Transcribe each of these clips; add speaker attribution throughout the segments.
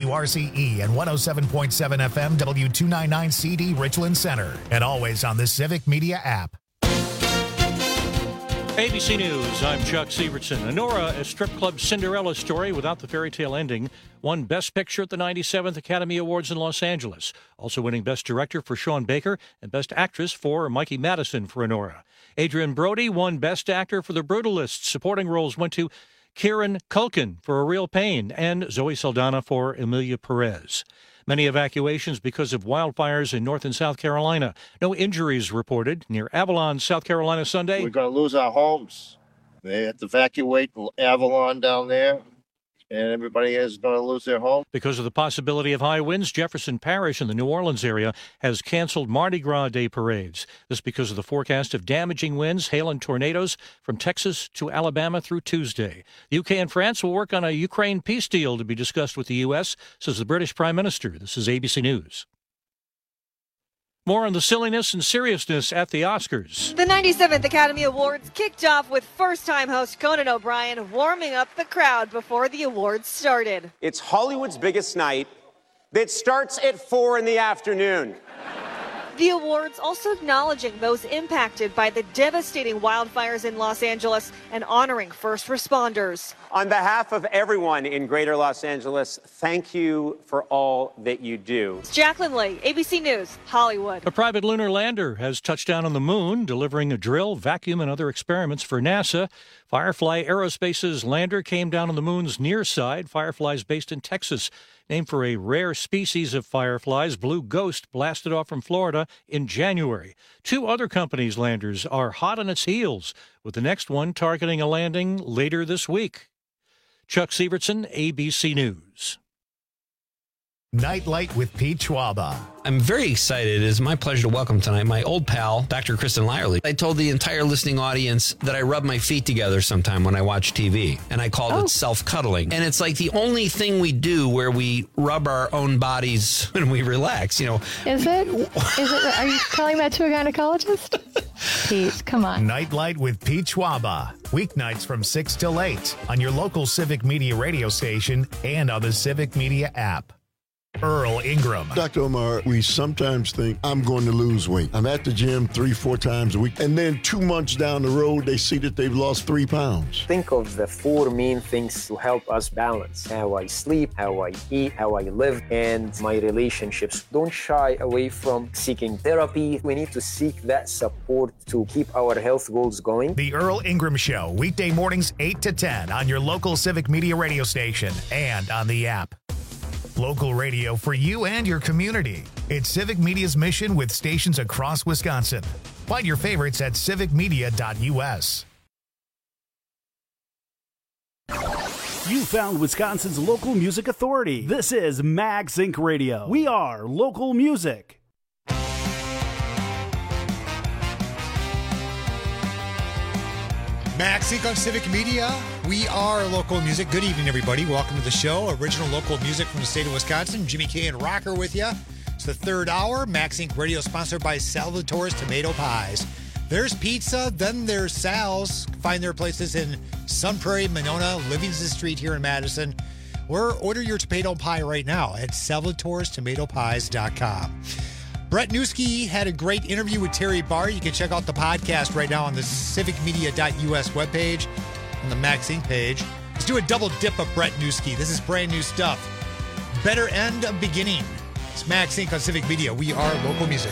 Speaker 1: WRCE and 107.7 FM W299CD Richland Center. And always on the Civic Media app.
Speaker 2: ABC News, I'm Chuck Sievertson. Honora, a strip club Cinderella story without the fairy tale ending, won Best Picture at the 97th Academy Awards in Los Angeles. Also winning Best Director for Sean Baker and Best Actress for Mikey Madison for Honora. Adrian Brody won Best Actor for The Brutalists. Supporting roles went to Kieran Culkin for A Real Pain and Zoe Saldana for Emilia Perez. Many evacuations because of wildfires in North and South Carolina. No injuries reported near Avalon, South Carolina Sunday.
Speaker 3: We're going to lose our homes. They have to evacuate Avalon down there, and everybody is going to lose their home.
Speaker 2: Because of the possibility of high winds, Jefferson Parish in the New Orleans area has canceled Mardi Gras Day parades. This because of the forecast of damaging winds, hail, and tornadoes from Texas to Alabama through Tuesday. The UK and France will work on a Ukraine peace deal to be discussed with the U.S., says the British Prime Minister. This is ABC News. More on the silliness and seriousness at the Oscars.
Speaker 4: The 97th Academy Awards kicked off with first-time host Conan O'Brien warming up the crowd before the awards started.
Speaker 5: It's Hollywood's biggest night that starts at 4 in the afternoon.
Speaker 4: The awards also acknowledging those impacted by the devastating wildfires in Los Angeles and honoring first responders.
Speaker 5: On behalf of everyone in Greater Los Angeles, thank you for all that you do.
Speaker 4: Jacqueline Lee, ABC News, Hollywood.
Speaker 2: A private lunar lander has touched down on the moon, delivering a drill, vacuum, and other experiments for NASA. Firefly Aerospace's lander came down on the moon's near side. Fireflies based in Texas, named for a rare species of fireflies. Blue Ghost blasted off from Florida in January. Two other companies' landers are hot on its heels, with the next one targeting a landing later this week. Chuck Sievertson, ABC News.
Speaker 1: Nightlight with Pete Schwaba.
Speaker 6: I'm very excited. It is my pleasure to welcome tonight my old pal, Dr. Kristen Lyerly. I told the entire listening audience that I rub my feet together sometime when I watch TV, and I called it self-cuddling. And it's like the only thing we do where we rub our own bodies when we relax, you know.
Speaker 7: Is it? Are you telling that to a gynecologist? Pete, come on.
Speaker 1: Nightlight with Pete Schwaba. Weeknights from 6 till 8 on your local Civic Media radio station and on the Civic Media app. Earl Ingram.
Speaker 8: Dr. Omar, we sometimes think I'm going to lose weight. I'm at the gym 3-4 times a week. And then 2 months down the road, they see that they've lost 3 pounds.
Speaker 9: Think of the 4 main things to help us balance: how I sleep, how I eat, how I live, and my relationships. Don't shy away from seeking therapy. We need to seek that support to keep our health goals going.
Speaker 1: The Earl Ingram Show, weekday mornings 8 to 10 on your local Civic Media radio station and on the app. Local radio for you and your community. It's Civic Media's mission with stations across Wisconsin. Find your favorites at civicmedia.us.
Speaker 10: You found Wisconsin's local music authority. This is Mag Sync Radio. We are local music.
Speaker 11: Max Inc. on Civic Media. We are local music. Good evening, everybody. Welcome to the show. Original local music from the state of Wisconsin. Jimmy K and Rocker with you. It's the third hour. Max Inc. Radio sponsored by Salvatore's Tomato Pies. There's pizza, then there's Sal's. Find their places in Sun Prairie, Monona, Livingston Street here in Madison. Or order your tomato pie right now at salvatorestomatopies.com. Brett Newski had a great interview with Terry Barr. You can check out the podcast right now on the civicmedia.us webpage, on the Max Inc. page. Let's do a double dip of Brett Newski. This is brand new stuff. Better End of Beginning. It's Max Inc. on Civic Media. We are local music.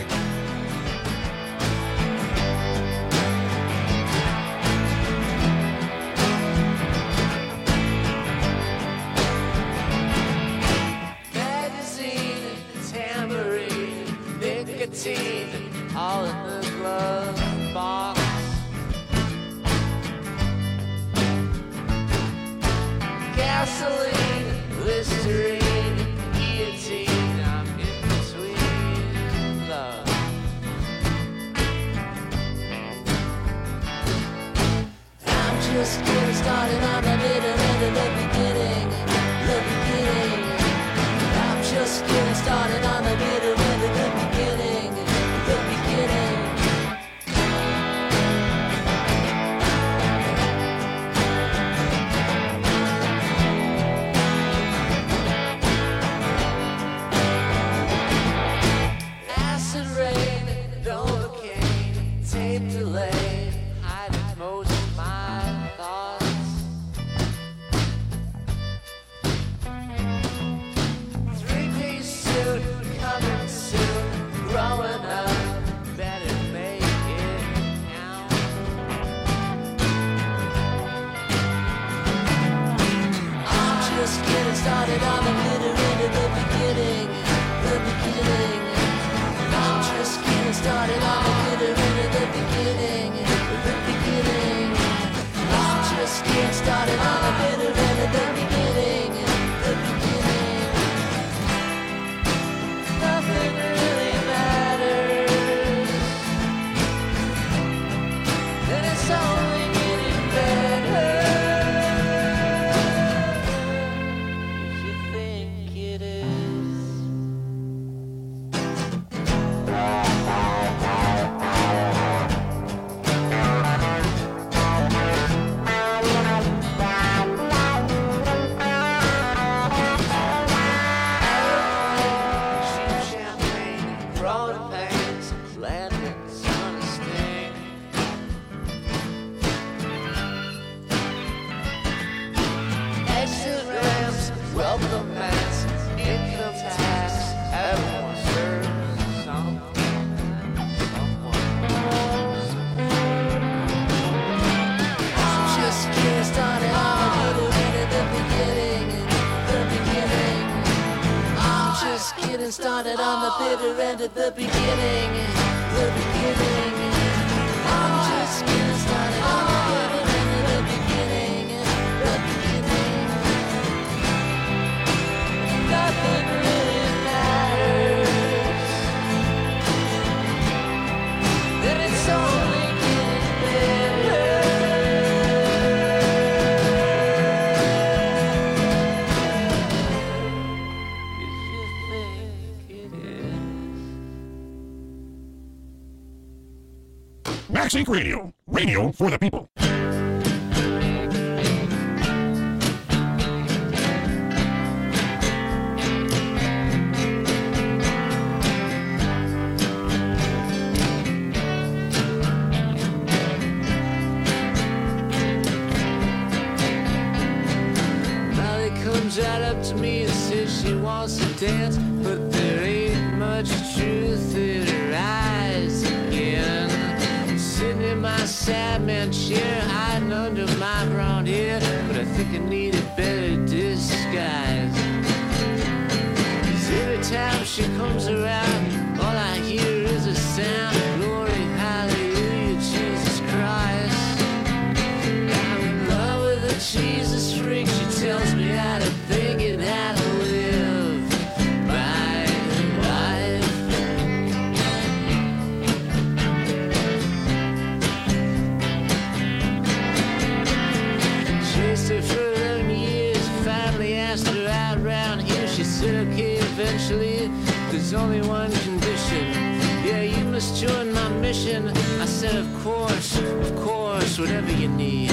Speaker 12: All in the glove box. Gasoline, Listerine, guillotine. I'm in between love. just getting started on the bitter end of the beginning. The beginning. I'm just getting started on the bitter end of the beginning. The beginning. Nothing really matters. Then it's only getting better.
Speaker 13: Max Inc. Radio. Radio for the people.
Speaker 12: Molly comes right up to me and says she wants to dance, but there ain't much truth in her eyes again. Sitting in my Sandman chair, hiding under my brown hair, but I think I need a better disguise. 'Cause every time she comes around, all I hear is a sound, glory, hallelujah, Jesus Christ. I'm in love with a Jesus freak, she tells me how to think and how to live my life. Chased her for 11 years, finally asked her out round here. She said, okay, eventually, there's only one condition. Yeah, you must join my mission. I said, of course, whatever you need.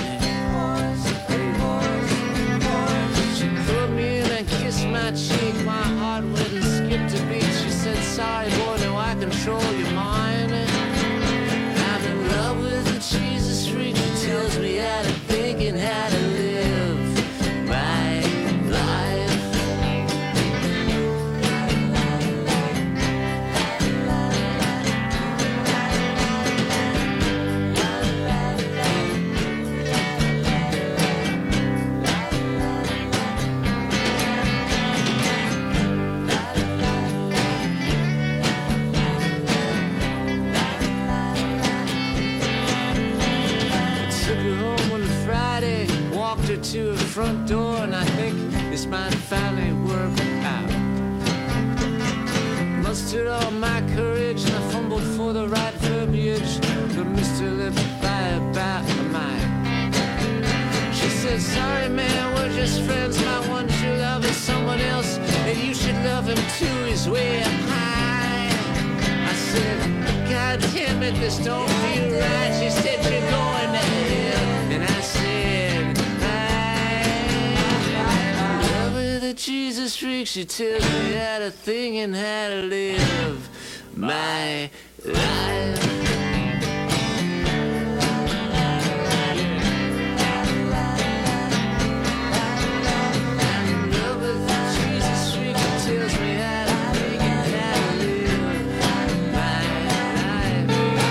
Speaker 12: She put me in and kissed my cheek. My heart went and skipped a beat. She said, sorry, boy, no, I control your mind. I'm in love with a Jesus freak. She tells me how to think and how to live my life. Took her home on Friday, walked her to her front door, and I think this might finally work out. Mustered all my courage, and I fumbled for the right verbiage, but Mr. Lips by about a mile. She said, sorry man, we're just friends, my one true love is someone else, and you should love him too, he's way up high. I said, God damn it, this don't feel right. She said, you're going to hell. And I said, I'm in love with a Jesus freak. She tells me how to think and how to live my life. I'm in love with a Jesus freak. She tells me how to think and how to live my life.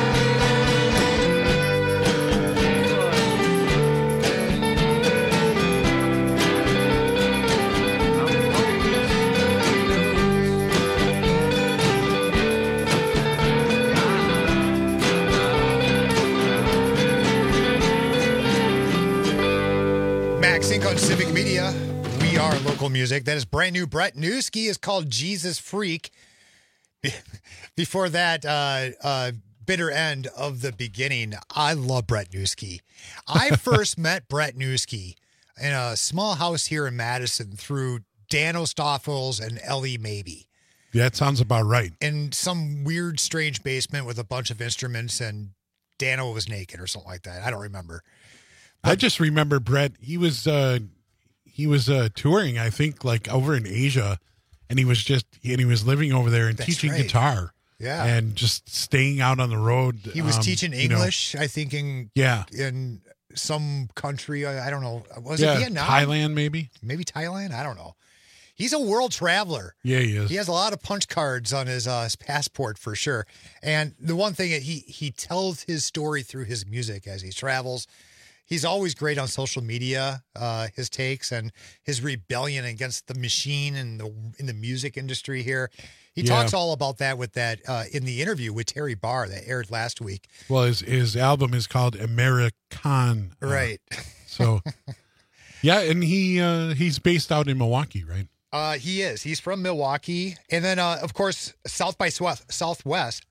Speaker 11: Max Inc. on Civic Media. We are local music. That is brand new. Brett Newski is called Jesus Freak. Before that, bitter end of the beginning. I love Brett Newski. I first met Brett Newski in a small house here in Madison through Dan Ostafels and Ellie Maybe.
Speaker 14: Yeah, that sounds about right.
Speaker 11: In some weird, strange basement with a bunch of instruments, and Dano was naked or something like that. I don't remember.
Speaker 14: I just remember Brett. He was touring, I think, like over in Asia, and he was living over there and teaching guitar.
Speaker 11: Yeah,
Speaker 14: and just staying out on the road.
Speaker 11: He was teaching English, I think, in some country. I don't know. Was it Vietnam?
Speaker 14: Thailand, maybe?
Speaker 11: Maybe Thailand. I don't know. He's a world traveler.
Speaker 14: Yeah, he is.
Speaker 11: He has a lot of punch cards on his passport for sure. And the one thing that he tells his story through his music as he travels. He's always great on social media, his takes and his rebellion against the machine and in the music industry here. He talks all about that with that in the interview with Terry Barr that aired last week.
Speaker 14: Well, his album is called American.
Speaker 11: Right.
Speaker 14: So, yeah, and he's based out in Milwaukee, right?
Speaker 11: He is. He's from Milwaukee. And then, of course, South by Southwest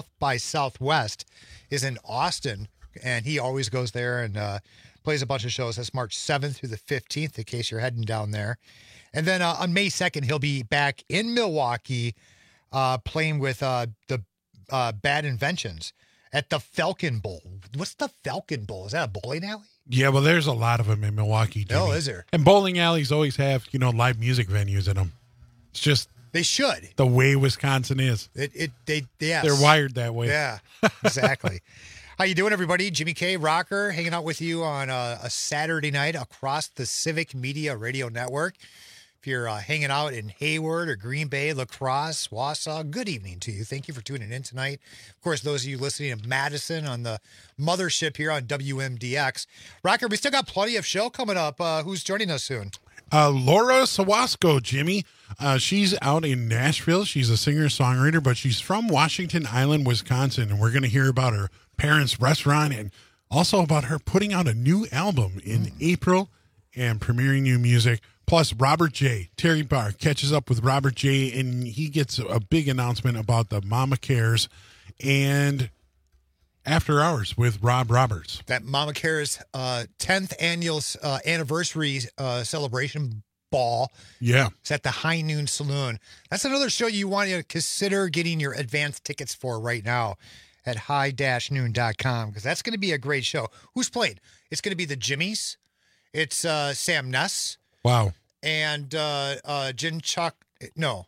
Speaker 11: is in Austin. And he always goes there and plays a bunch of shows. That's March 7th through the 15th, in case you're heading down there. And then on May 2nd, he'll be back in Milwaukee playing with the Bad Inventions at the Falcon Bowl. What's the Falcon Bowl? Is that a bowling alley?
Speaker 14: Yeah, well, there's a lot of them in Milwaukee, Jimmy.
Speaker 11: Oh, is there?
Speaker 14: And bowling alleys always have, live music venues in them. It's just
Speaker 11: they should.
Speaker 14: The way Wisconsin is.
Speaker 11: Yes.
Speaker 14: They're wired that way.
Speaker 11: Yeah, exactly. How you doing, everybody? Jimmy K. Rocker hanging out with you on a Saturday night across the Civic Media Radio Network. If you're hanging out in Hayward or Green Bay, La Crosse, Wausau, good evening to you. Thank you for tuning in tonight. Of course, those of you listening in Madison on the mothership here on WMDX. Rocker, we still got plenty of show coming up. Who's joining us soon?
Speaker 14: Laura Sawasco, Jimmy. She's out in Nashville. She's a singer-songwriter, but she's from Washington Island, Wisconsin, and we're going to hear about her parents' restaurant and also about her putting out a new album in April and premiering new music. Plus, Robert J. Terry Barr catches up with Robert J., and he gets a big announcement about the Mama Cares and After Hours with Rob Roberts.
Speaker 11: That Mama Cares 10th annual anniversary celebration ball.
Speaker 14: Yeah.
Speaker 11: It's at the High Noon Saloon. That's another show you want to consider getting your advance tickets for right now at high-noon.com, because that's going to be a great show. Who's playing? It's going to be the Jimmies. It's Sam Ness.
Speaker 14: Wow.
Speaker 11: And Jin Chuck. No.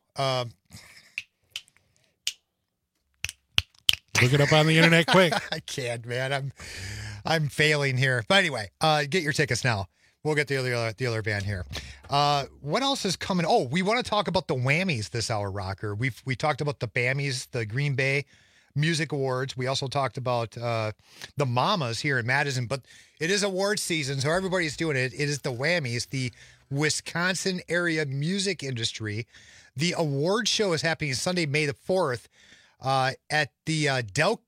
Speaker 14: Look it up on the internet quick.
Speaker 11: I can't, man. I'm failing here. But anyway, get your tickets now. We'll get the other band here. What else is coming? Oh, we want to talk about the Whammies this hour, Rocker. We talked about the Bammies, the Green Bay Music Awards. We also talked about the Mamas here in Madison, but it is award season, so everybody's doing it. It is the Whammies, the Wisconsin area music industry. The award show is happening Sunday, May the 4th at the Deco.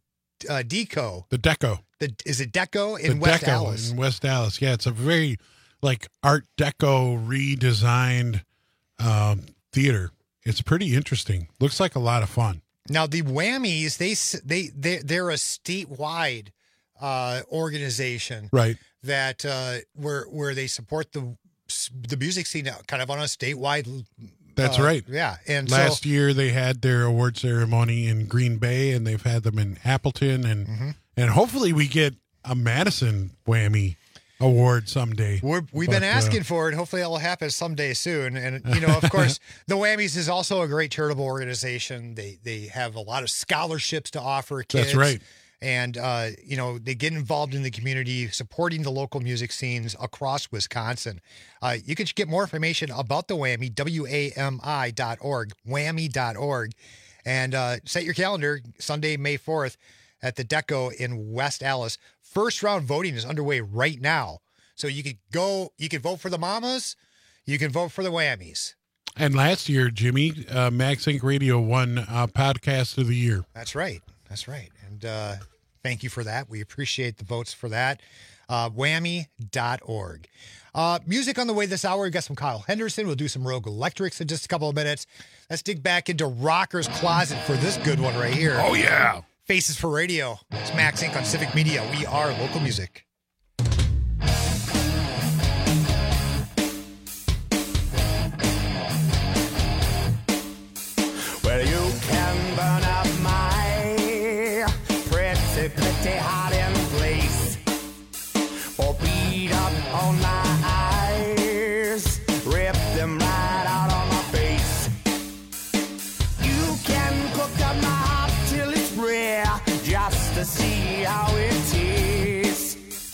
Speaker 14: The Deco.
Speaker 11: Is it Deco in West Allis?
Speaker 14: In West Allis, yeah. It's a very Art Deco redesigned theater. It's pretty interesting. Looks like a lot of fun.
Speaker 11: Now the Whammies, they're a statewide organization,
Speaker 14: right?
Speaker 11: That where they support the music scene kind of on a statewide.
Speaker 14: That's right.
Speaker 11: Yeah, and
Speaker 14: last year they had their award ceremony in Green Bay, and they've had them in Appleton, and hopefully we get a Madison Whammy award someday.
Speaker 11: We've been asking for it. Hopefully that will happen someday soon. And, of course, the Whammies is also a great charitable organization. They have a lot of scholarships to offer kids.
Speaker 14: That's right.
Speaker 11: And, they get involved in the community, supporting the local music scenes across Wisconsin. You can get more information about the Whammy, WAMI.org, whammy.org. And set your calendar, Sunday, May 4th, at the Deco in West Allis. First round voting is underway right now. So you could vote for the Mamas, you can vote for the Whammies.
Speaker 14: And last year, Jimmy, Max Inc. Radio won Podcast of the Year.
Speaker 11: That's right. And thank you for that. We appreciate the votes for that. Whammy.org. Music on the way this hour. We've got some Kyle Henderson. We'll do some Rogue Electrics in just a couple of minutes. Let's dig back into Rocker's Closet for this good one right here.
Speaker 14: Oh, yeah.
Speaker 11: Faces for Radio. It's Max Inc. on Civic Media. We are local music.
Speaker 12: Well, you can burn up my pretty hiding place, or beat up on my eyes, rip them right out on my face. You can cook up my heart till it's rare, just to see how it tastes.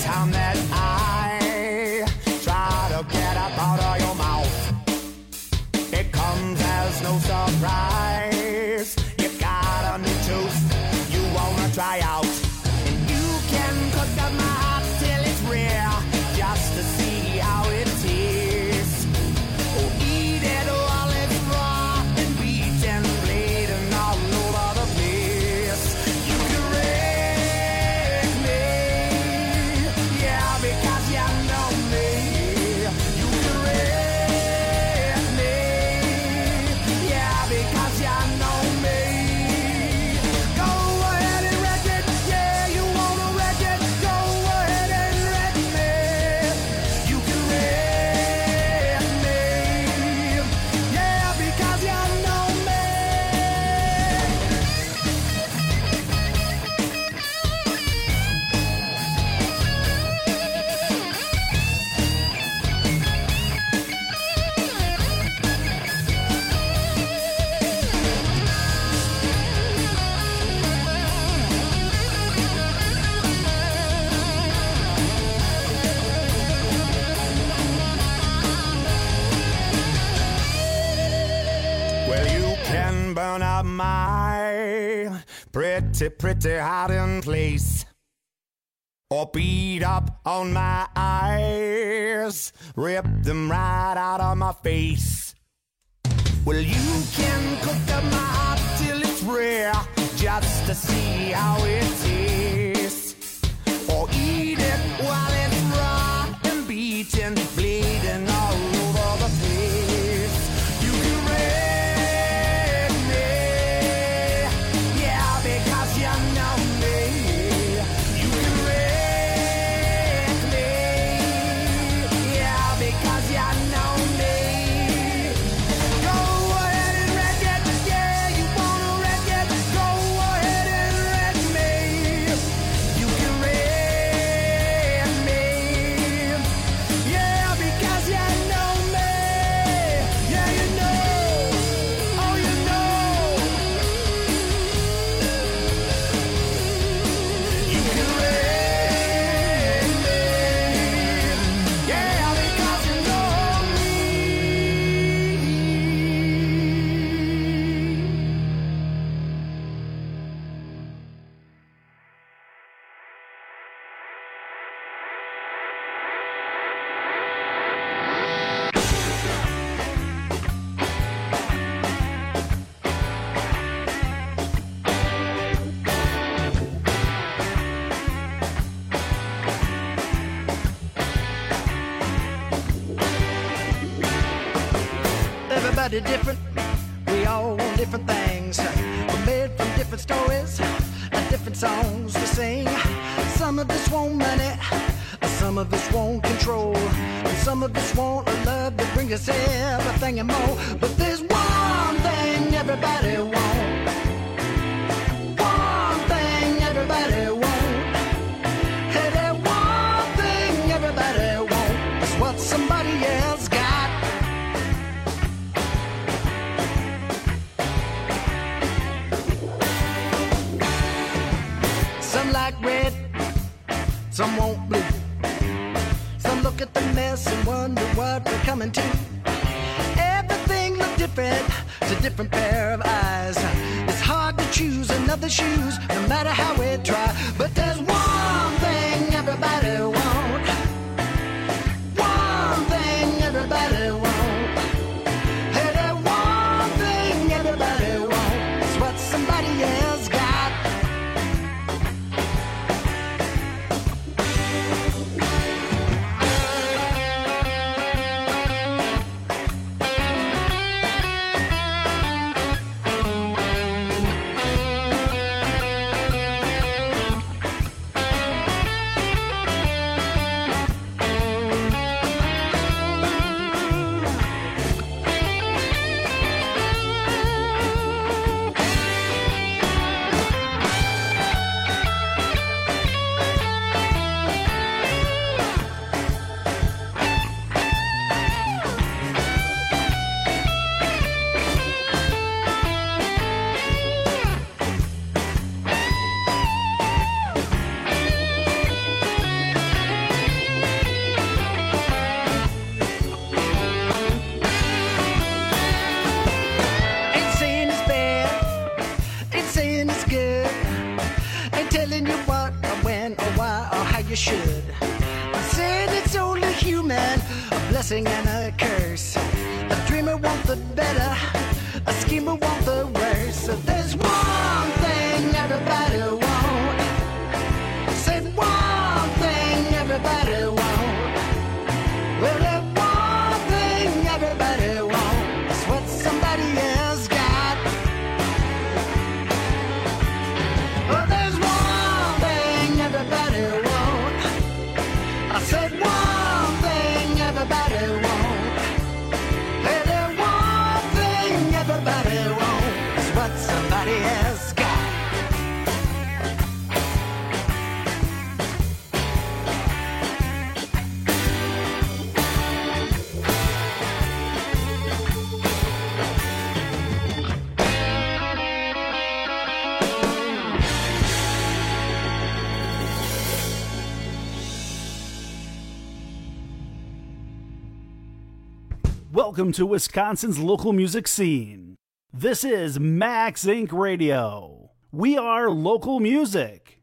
Speaker 12: time that I try to get up out of your mouth, it comes as no surprise. You got a new tooth you wanna try out, and you can cook up my heart till it's rare, just to see how it tastes. Oh, eat it while it's raw and beaten, bleeding all over the place. You can wreck me, yeah, because you know me. You can wreck me, yeah, because you know me. Go ahead and wreck it, yeah, you wanna wreck it. Go ahead and wreck me. You can wreck me, yeah, because you know me. Well, you can burn up my pretty hiding place, or beat up on my eyes, rip them right out of my face. Well, you can cook up my heart till it's rare, just to see how it tastes, or eat it while it's raw and beaten, bleeding all over the place. You can wreck me, yeah, because you know me. You can wreck me, yeah, because you know me. Go ahead and wreck it, yeah, you wanna wreck it. Go ahead and wreck me. You can wreck me, yeah, because you know me. Yeah, you know, oh, you know. You can wreck me, yeah, because you know me. Everybody different, we all want different things. We're made from different stories and different songs to sing. Some of us want money, some of us want control, and some of us want a love that brings us everything and more. But there's one thing everybody wants. One thing everybody wants. Hey, that one thing everybody wants is what somebody else got. Some like red, some want blue. Some look at the mess and wonder what we're coming to. Everything looks different to different pair of eyes. It's hard to choose another shoes, no matter how we try. But there's one thing everybody wants. One thing everybody wants. Hey, that one thing everybody wants is what somebody else got.
Speaker 15: should. I said it's only human, a blessing and a curse. A dreamer wants the better, a schemer wants the worse. So there's one thing everybody wants. Said one thing everybody wants. Well, that one thing everybody wants is what somebody else got. Well, there's one thing everybody wants. I said one thing everybody wants. Hey, that one thing everybody wants is what somebody else got.
Speaker 10: Welcome to Wisconsin's local music scene. This is Max Inc. Radio. We are local music.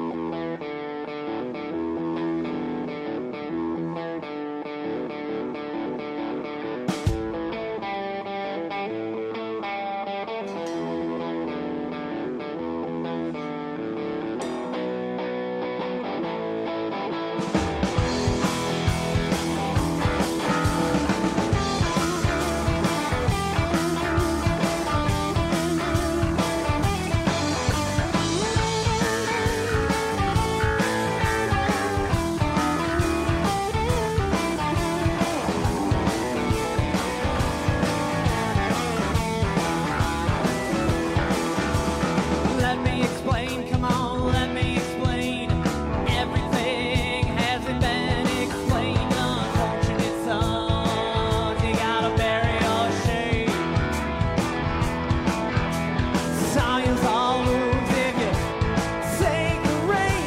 Speaker 12: Let me explain, come on, let me explain. Everything hasn't been explained. Unfortunate sons, you gotta bury your shame. Science all moves if you take the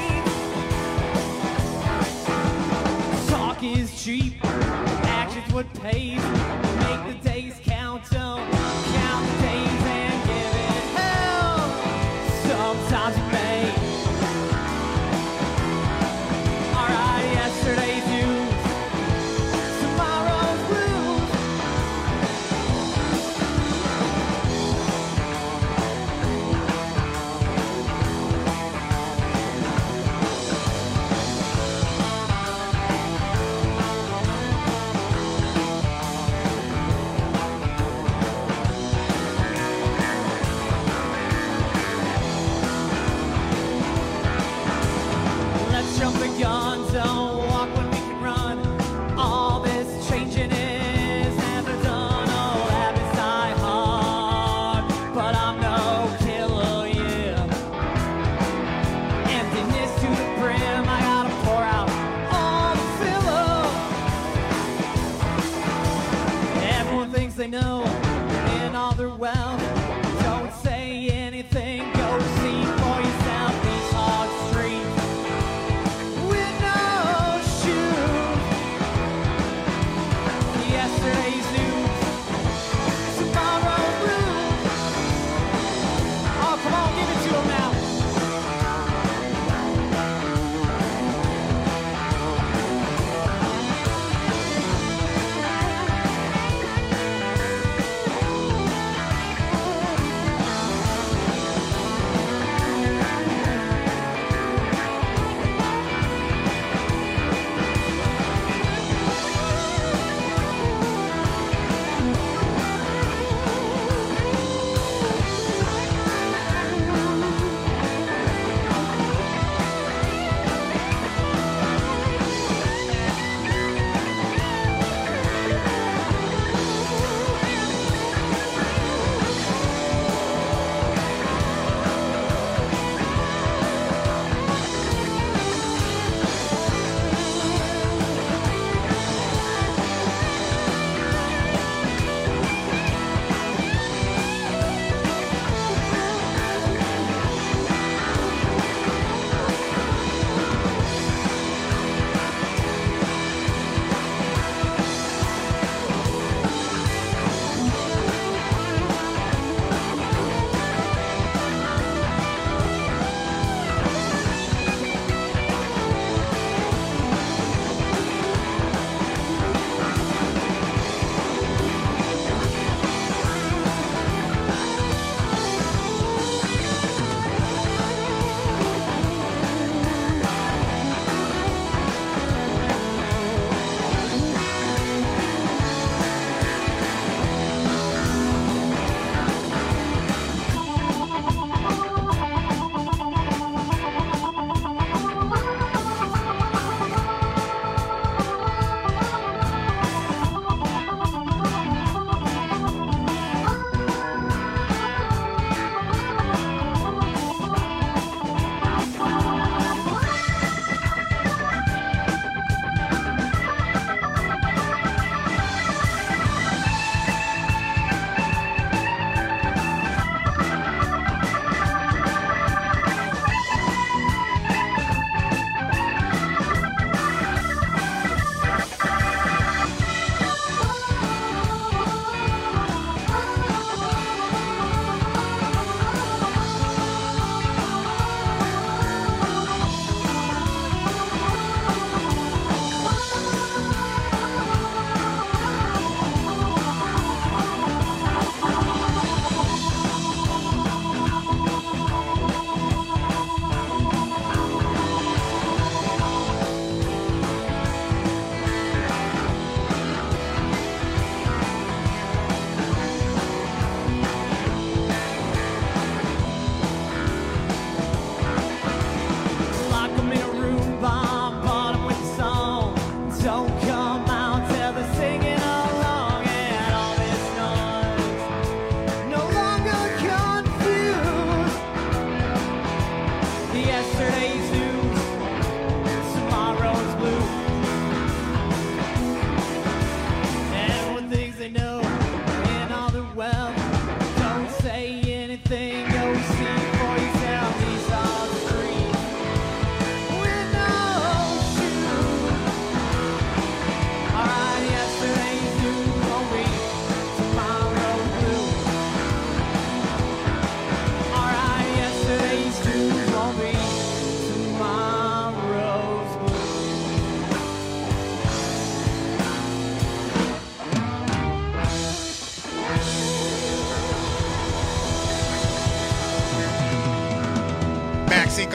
Speaker 12: reins. Talk is cheap, actions would pay. Make the days count, don't count the days and give it hell. Sometimes you may. Alright, yesterday's news, tomorrow's blues.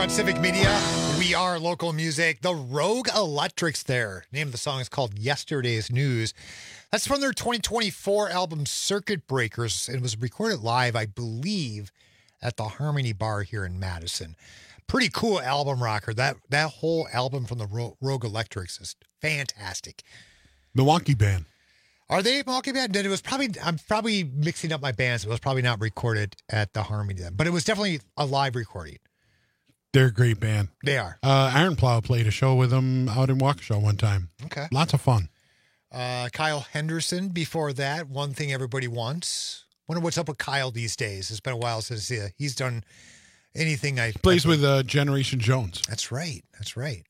Speaker 11: on Civic Media. We are local music. The Rogue Electrics there. The name of the song is called Yesterday's News. That's from their 2024 album Circuit Breakers. It was recorded live, I believe, at the Harmony Bar here in Madison. Pretty cool album, Rocker. That whole album from the Rogue Electrics is fantastic.
Speaker 14: Milwaukee band.
Speaker 11: Are they a Milwaukee band? Then it was probably, I'm probably mixing up my bands. It was probably not recorded at the Harmony then, but it was definitely a live recording.
Speaker 14: They're a great band.
Speaker 11: They are.
Speaker 14: Iron Plow played a show with them out in Waukesha one time.
Speaker 11: Okay.
Speaker 14: Lots of fun.
Speaker 11: Kyle Henderson before that. One Thing Everybody Wants. Wonder what's up with Kyle these days. It's been a while since he's done anything.
Speaker 14: Plays with Generation Jones.
Speaker 11: That's right. That's right.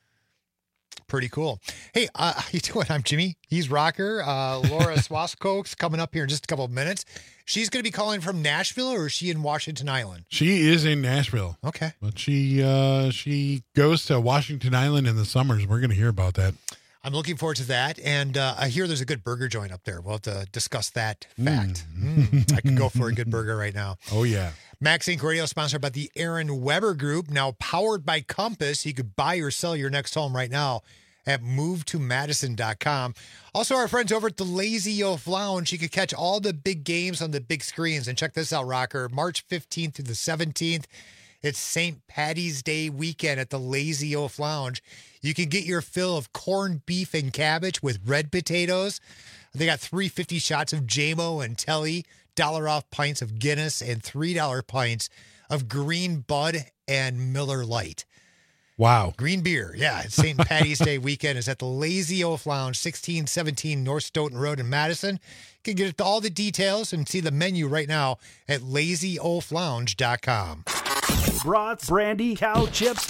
Speaker 11: Pretty cool. Hey, how you doing? I'm Jimmy. He's Rocker. Laura Swasko's coming up here in just a couple of minutes. She's going to be calling from Nashville, or is she in Washington Island?
Speaker 14: She is in Nashville.
Speaker 11: Okay.
Speaker 14: But she goes to Washington Island in the summers. We're going to hear about that.
Speaker 11: I'm looking forward to that. And I hear there's a good burger joint up there. We'll have to discuss that fact. I could go for a good burger right now.
Speaker 14: Oh, yeah.
Speaker 11: Max Inc. Radio sponsored by the Aaron Weber Group, now powered by Compass. You could buy or sell your next home right now at movetomadison.com. Also, our friends over at the Lazy Oaf Lounge, you can catch all the big games on the big screens. And check this out, Rocker. March 15th through the 17th, it's St. Patty's Day weekend at the Lazy Oaf Lounge. You can get your fill of corned beef and cabbage with red potatoes. They got $3.50 shots of JMO and Telly, $1 off pints of Guinness, and $3 pints of Green Bud and Miller Lite.
Speaker 14: Wow.
Speaker 11: Green beer. Yeah. It's St. Patty's Day weekend is at the Lazy Oaf Lounge, 1617 North Stoughton Road in Madison. You can get all the details and see the menu right now at lazyoaflounge.com.
Speaker 10: Brats, brandy, cow chips,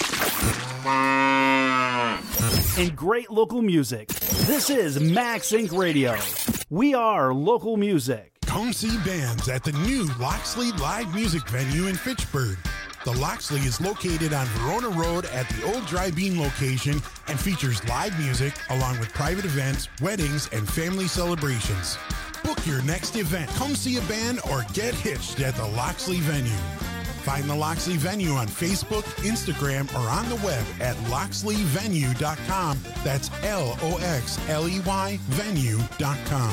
Speaker 10: and great local music. This is Max Inc. Radio. We are local music.
Speaker 14: Come see bands at the new Loxley Live Music Venue in Fitchburg. The Loxley is located on Verona Road at the old Dry Bean location and features live music along with private events, weddings, and family celebrations. Book your next event. Come see a band or get hitched at the Loxley venue. Find the Loxley venue on Facebook, Instagram, or on the web at loxleyvenue.com. That's LOXLEY venue.com.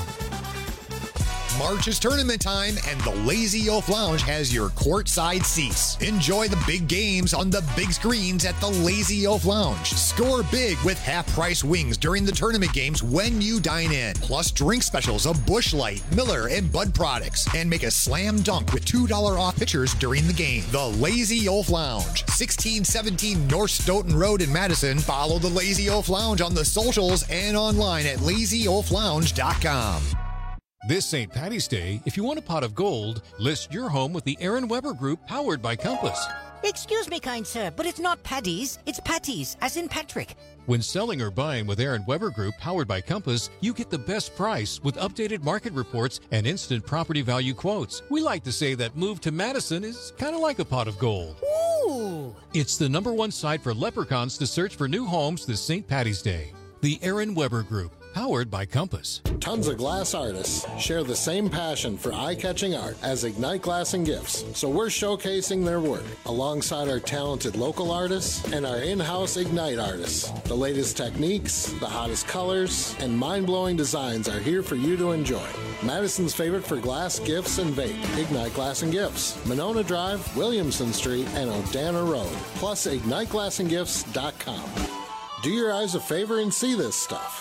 Speaker 11: March is tournament time, and the Lazy Oaf Lounge has your courtside seats. Enjoy the big games on the big screens at the Lazy Oaf Lounge. Score big with half-price wings during the tournament games when you dine in. Plus drink specials of Busch Light, Miller, and Bud products. And make a slam dunk with $2 off pitchers during the game. The Lazy Oaf Lounge, 1617 North Stoughton Road in Madison. Follow the Lazy Oaf Lounge on the socials and online at lazyoaflounge.com.
Speaker 16: This St. Patty's Day, if you want a pot of gold, list your home with the Aaron Weber Group, powered by Compass.
Speaker 17: Excuse me, kind sir, but it's not Paddy's, it's Patty's, as in Patrick.
Speaker 16: When selling or buying with Aaron Weber Group, powered by Compass, you get the best price with updated market reports and instant property value quotes. We like to say that Move to Madison is kind of like a pot of gold.
Speaker 17: Ooh!
Speaker 16: It's the #1 site for leprechauns to search for new homes this St. Patty's Day. The Aaron Weber Group, powered by Compass.
Speaker 18: Tons of glass artists share the same passion for eye-catching art as Ignite Glass and Gifts, so we're showcasing their work alongside our talented local artists and our in-house Ignite artists. The latest techniques, the hottest colors, and mind-blowing designs are here for you to enjoy. Madison's favorite for glass, gifts, and vape, Ignite Glass and Gifts, Monona Drive, Williamson Street, and Odana Road, plus IgniteGlassandGifts.com. Do your eyes a favor and see this stuff.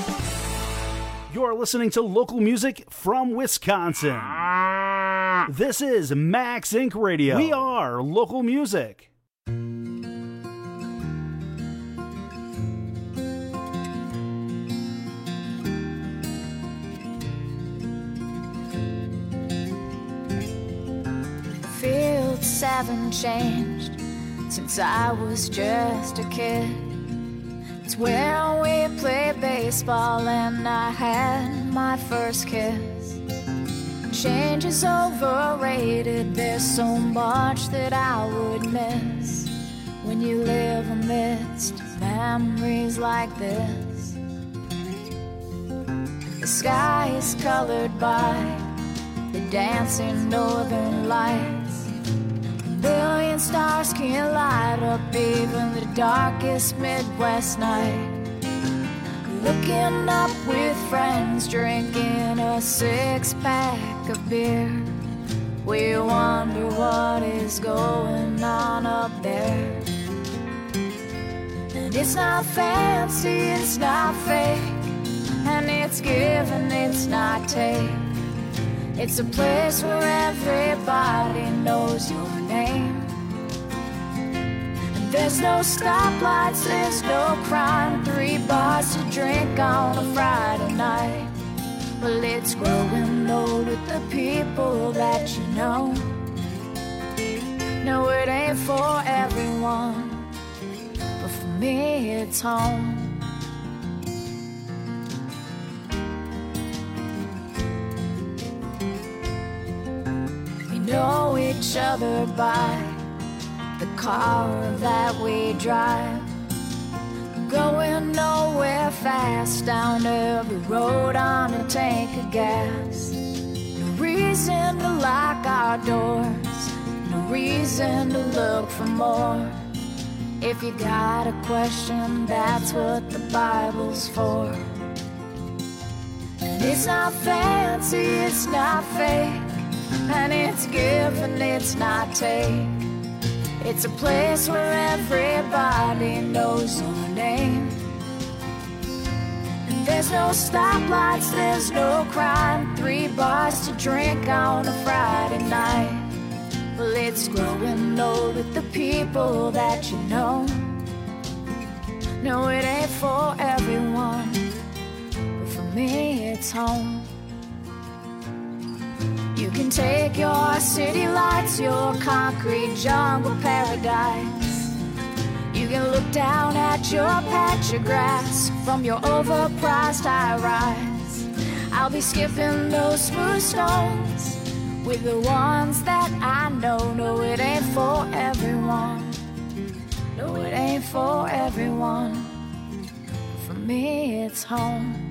Speaker 10: You're listening to local music from Wisconsin. This is Max Inc. Radio. We are local music.
Speaker 19: Fields haven't changed since I was just a kid. It's where we played baseball and I had my first kiss. Change is overrated, there's so much that I would miss when you live amidst memories like this. The sky is colored by the dancing northern lights. billion stars can light up even the darkest Midwest night. Looking up with friends, drinking a six-pack of beer. We wonder what is going on up there. And it's not fancy, it's not fake, and it's give and it's not take. It's a place where everybody knows your name. And there's no stoplights, there's no crime, 3 bars to drink on a Friday night. Well, it's growing old with the people that you know. No, it ain't for everyone, but for me it's home. We know each other by the car that we drive, going nowhere fast down every road on a tank of gas. No reason to lock our doors, no reason to look for more. If you got a question, that's what the Bible's for. And it's not fancy, it's not fake, and it's give and it's not take. It's a place where everybody knows your name. And there's no stoplights, there's no crime, 3 bars to drink on a Friday night. Well, it's growing old with the people that you know. No, it ain't for everyone, but for me it's home. You can take your city lights, your concrete jungle paradise. You can look down at your patch of grass from your overpriced high-rise. I'll be skipping those smooth stones with the ones that I know. No, it ain't for everyone. No, it ain't for everyone. For me, it's home.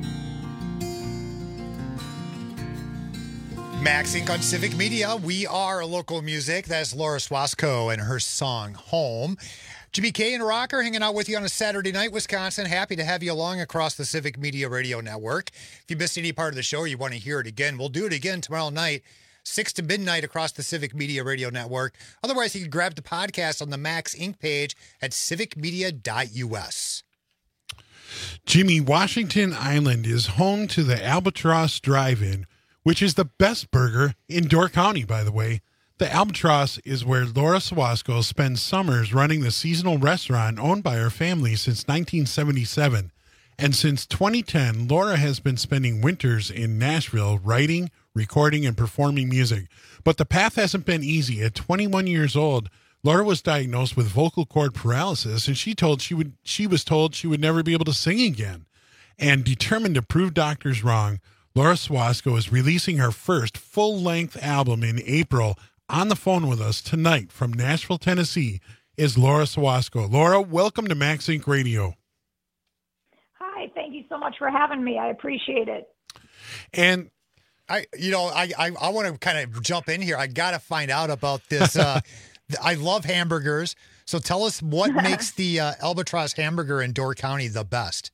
Speaker 11: Max Inc. on Civic Media. We are local music. That's Laura Swasco and her song Home. Jimmy K and Rocker hanging out with you on a Saturday night, Wisconsin. Happy to have you along across the Civic Media Radio Network. If you missed any part of the show or you want to hear it again, we'll do it again tomorrow night, 6 to midnight across the Civic Media Radio Network. Otherwise, you can grab the podcast on the Max Inc. page at civicmedia.us.
Speaker 14: Jimmy, Washington Island is home to the Albatross Drive-In, which is the best burger in Door County, by the way. The Albatross is where Laura Swasco spends summers running the seasonal restaurant owned by her family since 1977. And since 2010, Laura has been spending winters in Nashville writing, recording, and performing music. But the path hasn't been easy. At 21 years old, Laura was diagnosed with vocal cord paralysis, and she was told she would never be able to sing again. And determined to prove doctors wrong, Laura Swasco is releasing her first full-length album in April. On the phone with us tonight from Nashville, Tennessee, is Laura Swasco. Laura, welcome to Max Inc. Radio.
Speaker 20: Hi, thank you so much for having me. I appreciate it.
Speaker 14: And
Speaker 11: I want to kind of jump in here. I got to find out about this. I love hamburgers. So tell us what makes the Albatross hamburger in Door County the best.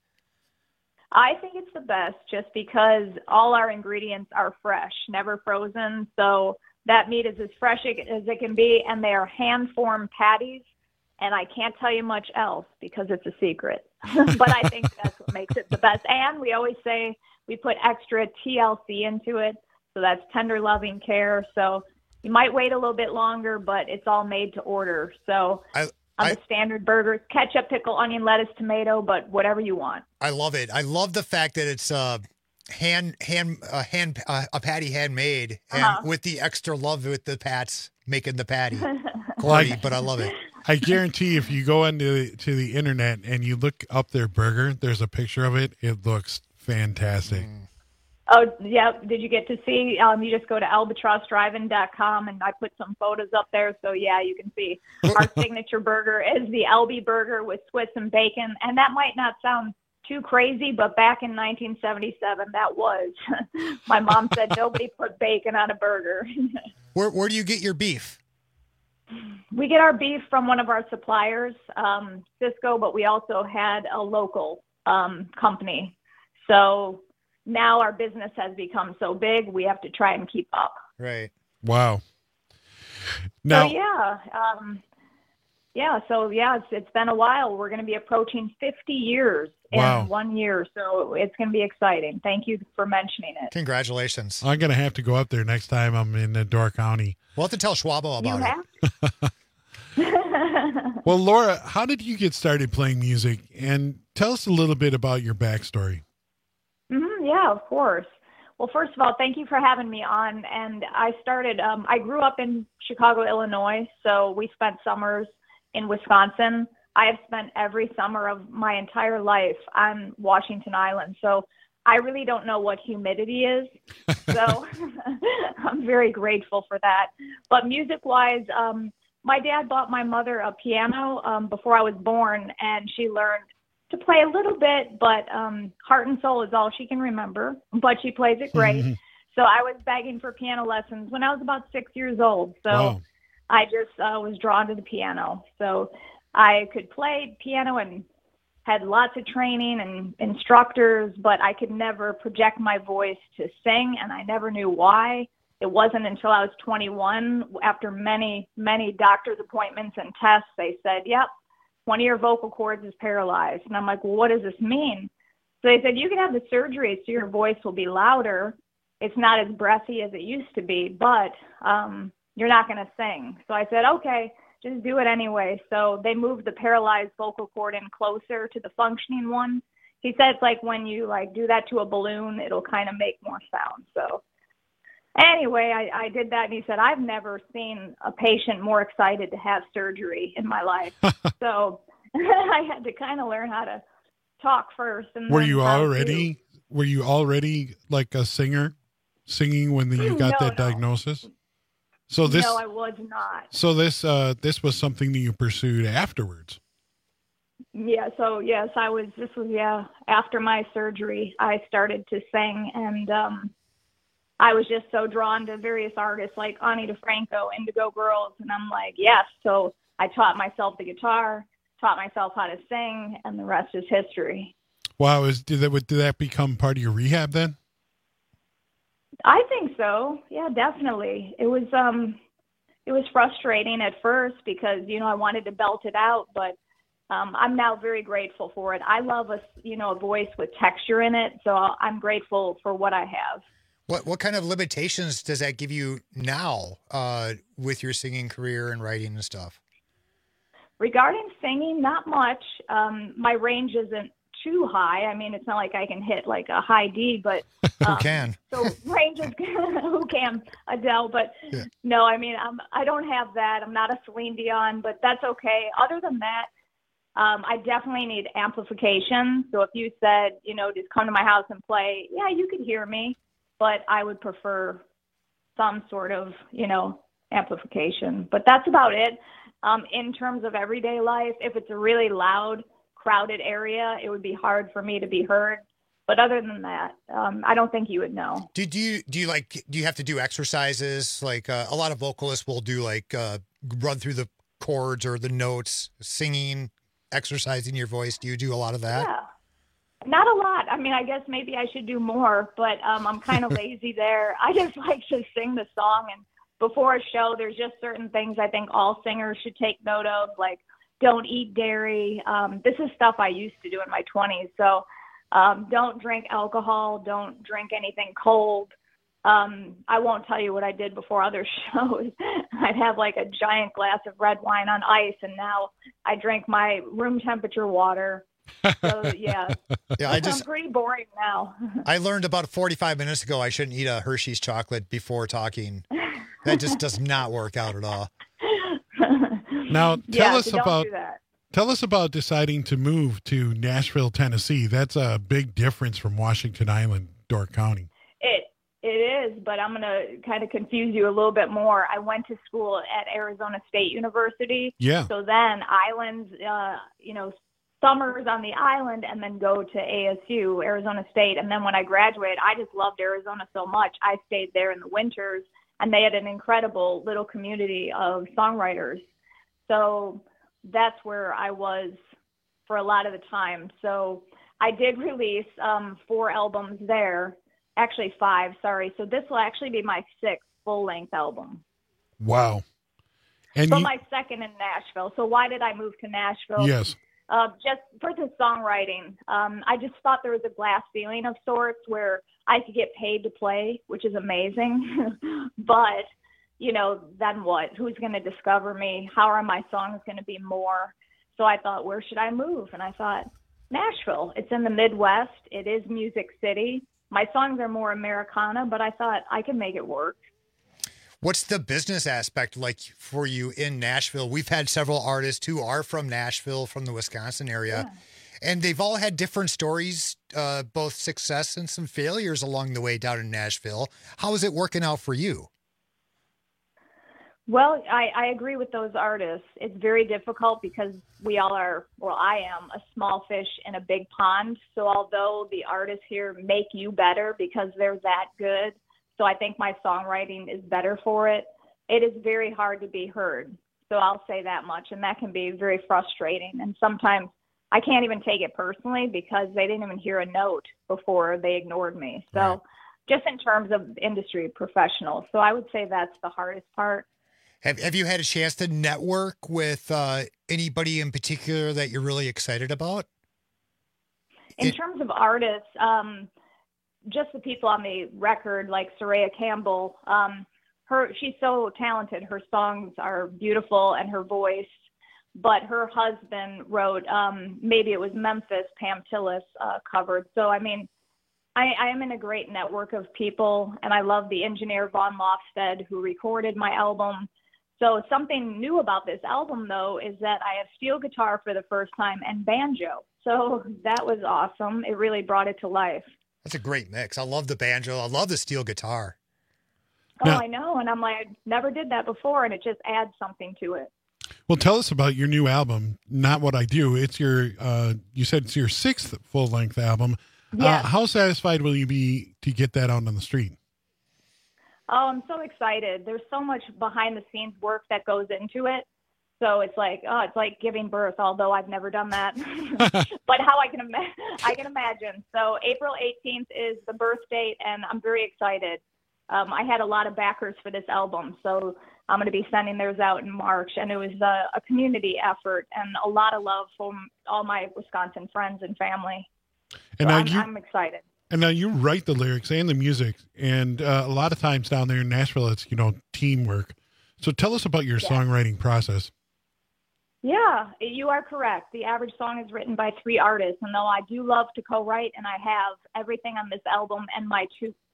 Speaker 20: I think it's the best just because all our ingredients are fresh, never frozen. So that meat is as fresh as it can be, and they are hand-formed patties. And I can't tell you much else because it's a secret. But I think that's what makes it the best. And we always say we put extra TLC into it. So that's tender, loving care. So you might wait a little bit longer, but it's all made to order. So on the standard burger, ketchup, pickle, onion, lettuce, tomato, but whatever you want.
Speaker 11: I love it. I love the fact that it's a patty handmade, and with the extra love with the Pats making the patty. Corny, but I love it.
Speaker 14: I guarantee if you go into the internet and you look up their burger, there's a picture of it. It looks fantastic.
Speaker 20: Oh, yeah. Did you get to see? You just go to albatrossdrivein.com, and I put some photos up there. So, yeah, you can see our signature burger is the LB burger with Swiss and bacon. And that might not sound too crazy, but back in 1977, that was. My mom said nobody put bacon on a burger.
Speaker 11: Where do you get your beef?
Speaker 20: We get our beef from one of our suppliers, Cisco, but we also had a local company. So now our business has become so big, we have to try and keep up.
Speaker 11: Right.
Speaker 14: Wow. Now,
Speaker 20: it's been a while. We're going to be approaching 50 years in 1 year, so it's going to be exciting. Thank you for mentioning it.
Speaker 11: Congratulations.
Speaker 14: I'm going to have to go up there next time I'm in Door County.
Speaker 11: We'll have to tell Schwabo about
Speaker 20: it.
Speaker 14: Well, Laura, how did you get started playing music? And tell us a little bit about your backstory.
Speaker 20: Yeah, of course. Well, first of all, thank you for having me on. And I started, I grew up in Chicago, Illinois, so we spent summers in Wisconsin. I have spent every summer of my entire life on Washington Island, so I really don't know what humidity is. So I'm very grateful for that. But music-wise, my dad bought my mother a piano before I was born, and she learned to play a little bit, but heart and soul is all she can remember, but she plays it great. So I was begging for piano lessons when I was about 6 years old. So I just was drawn to the piano. So I could play piano and had lots of training and instructors, but I could never project my voice to sing, and I never knew why. It wasn't until I was 21, after many, many doctor's appointments and tests, they said, yep, one of your vocal cords is paralyzed. And I'm like, well, what does this mean? So they said, you can have the surgery so your voice will be louder. It's not as breathy as it used to be, but you're not going to sing. So I said, okay, just do it anyway. So they moved the paralyzed vocal cord in closer to the functioning one. He said it's like when you do that to a balloon, it'll kind of make more sound. So anyway, I did that, and he said, I've never seen a patient more excited to have surgery in my life. So I had to kind of learn how to talk first. And
Speaker 14: were you already like a singer, singing when you got that diagnosis? So this,
Speaker 20: no, I was not.
Speaker 14: So this was something that you pursued afterwards.
Speaker 20: Yeah. So yes, this was after my surgery, I started to sing, and I was just so drawn to various artists like Ani DeFranco, Indigo Girls, and I'm like, yes. So I taught myself the guitar, taught myself how to sing, and the rest is history.
Speaker 14: Wow. Did that become part of your rehab then?
Speaker 20: I think so. Yeah, definitely. It was frustrating at first because, I wanted to belt it out, but I'm now very grateful for it. I love a voice with texture in it, so I'm grateful for what I have.
Speaker 11: What kind of limitations does that give you now with your singing career and writing and stuff?
Speaker 20: Regarding singing, not much. My range isn't too high. I mean, it's not like I can hit like a high D, but
Speaker 11: who can?
Speaker 20: So range is who can? Adele, but no, I mean, I don't have that. I'm not a Celine Dion, but that's okay. Other than that, I definitely need amplification. So if you said, just come to my house and play, yeah, you could hear me. But I would prefer some sort of, amplification. But that's about it. In terms of everyday life, if it's a really loud, crowded area, it would be hard for me to be heard. But other than that, I don't think you would know.
Speaker 11: Do you have to do exercises? Like a lot of vocalists will do run through the chords or the notes, singing, exercising your voice. Do you do a lot of that?
Speaker 20: Yeah. Not a lot. I mean, I guess maybe I should do more, but I'm kind of lazy there. I just like to sing the song. And before a show, there's just certain things I think all singers should take note of, like don't eat dairy. This is stuff I used to do in my 20s. So don't drink alcohol. Don't drink anything cold. I won't tell you what I did before other shows. I'd have like a giant glass of red wine on ice, and now I drink my room temperature water. So yeah, I'm pretty boring now.
Speaker 11: I learned about 45 minutes ago I shouldn't eat a Hershey's chocolate before talking. That just does not work out at all.
Speaker 14: Now tell us about deciding to move to Nashville, Tennessee. That's a big difference from Washington Island, Door County.
Speaker 20: It is, but I'm going to kind of confuse you a little bit more. I went to school at Arizona State University.
Speaker 14: Yeah.
Speaker 20: So then islands, summers on the island, and then go to ASU, Arizona State. And then when I graduated, I just loved Arizona so much. I stayed there in the winters, and they had an incredible little community of songwriters. So that's where I was for a lot of the time. So I did release 4 albums there, actually 5, sorry. So this will actually be my 6th full-length album.
Speaker 14: Wow. And
Speaker 20: but my 2nd in Nashville. So why did I move to Nashville?
Speaker 14: Yes.
Speaker 20: Just for the songwriting. I just thought there was a glass ceiling of sorts where I could get paid to play, which is amazing. But, you know, then what? Who's going to discover me? How are my songs going to be more? So I thought, where should I move? And I thought, Nashville. It's in the Midwest. It is Music City. My songs are more Americana, but I thought I could make it work.
Speaker 11: What's the business aspect like for you in Nashville? We've had several artists who are from Nashville, from the Wisconsin area, and they've all had different stories, both success and some failures along the way down in Nashville. How is it working out for you?
Speaker 20: Well, I agree with those artists. It's very difficult because we all are, well, I am a small fish in a big pond. So although the artists here make you better because they're that good, so I think my songwriting is better for it, it is very hard to be heard. So I'll say that much. And that can be very frustrating. And sometimes I can't even take it personally because they didn't even hear a note before they ignored me. So just in terms of industry professionals. So I would say that's the hardest part.
Speaker 11: Have you had a chance to network with anybody in particular that you're really excited about?
Speaker 20: In terms of artists, just the people on the record, like Soraya Campbell, she's so talented. Her songs are beautiful and her voice, but her husband wrote, maybe it was Memphis, Pam Tillis covered. So, I mean, I am in a great network of people, and I love the engineer Vaughn Lofsted who recorded my album. So something new about this album, though, is that I have steel guitar for the first time and banjo. So that was awesome. It really brought it to life.
Speaker 11: That's a great mix. I love the banjo. I love the steel guitar.
Speaker 20: Oh, I know. And I'm like, I never did that before, and it just adds something to it.
Speaker 14: Well, tell us about your new album, Not What I Do. It's your, you said it's your 6th full-length album.
Speaker 20: Yes.
Speaker 14: How satisfied will you be to get that out on the street?
Speaker 20: Oh, I'm so excited. There's so much behind-the-scenes work that goes into it. So it's like, it's like giving birth, although I've never done that. But how I can imagine. So April 18th is the birth date, and I'm very excited. I had a lot of backers for this album, so I'm going to be sending theirs out in March. And it was a community effort and a lot of love from all my Wisconsin friends and family.
Speaker 14: And
Speaker 20: so I'm excited.
Speaker 14: And now you write the lyrics and the music, and a lot of times down there in Nashville, it's, teamwork. So tell us about your songwriting process.
Speaker 20: Yeah, you are correct. The average song is written by 3 artists, and though I do love to co-write, and I have everything on this album and my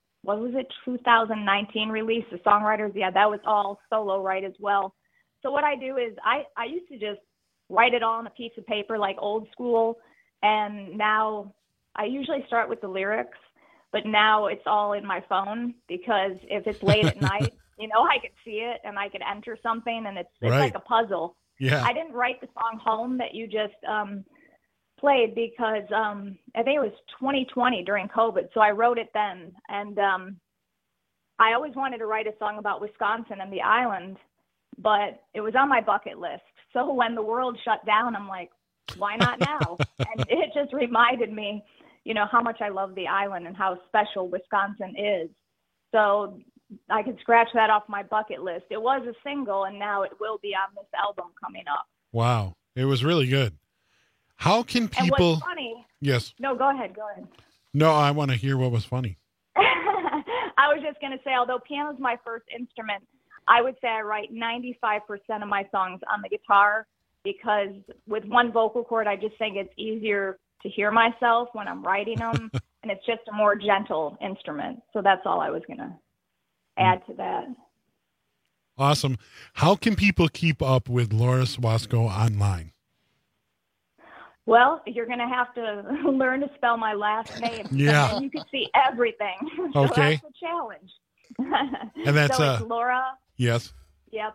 Speaker 20: 2019 release, The Songwriters, that was all solo write as well. So what I do is I used to just write it all on a piece of paper like old school, and now I usually start with the lyrics, but now it's all in my phone because if it's late at night, I can see it and I can enter something, and it's like a puzzle.
Speaker 14: Yeah.
Speaker 20: I didn't write the song Home that you just played because I think it was 2020 during COVID. So I wrote it then. And I always wanted to write a song about Wisconsin and the island, but it was on my bucket list. So when the world shut down, I'm like, why not now? And it just reminded me, how much I love the island and how special Wisconsin is. So I could scratch that off my bucket list. It was a single, and now it will be on this album coming up.
Speaker 14: Wow. It was really good. How can people...
Speaker 20: And what's funny...
Speaker 14: Yes.
Speaker 20: No, go ahead.
Speaker 14: No, I want to hear what was funny.
Speaker 20: I was just going to say, although piano's my first instrument, I would say I write 95% of my songs on the guitar because with one vocal cord, I just think it's easier to hear myself when I'm writing them, and it's just a more gentle instrument. So that's all I was going to add to that.
Speaker 14: Awesome. How can people keep up with Laura Swasko online?
Speaker 20: Well, you're going to have to learn to spell my last name.
Speaker 14: Yeah.
Speaker 20: And you can see everything. So
Speaker 14: okay.
Speaker 20: That's a challenge.
Speaker 14: And that's
Speaker 20: so it's Laura.
Speaker 14: Yes.
Speaker 20: Yep.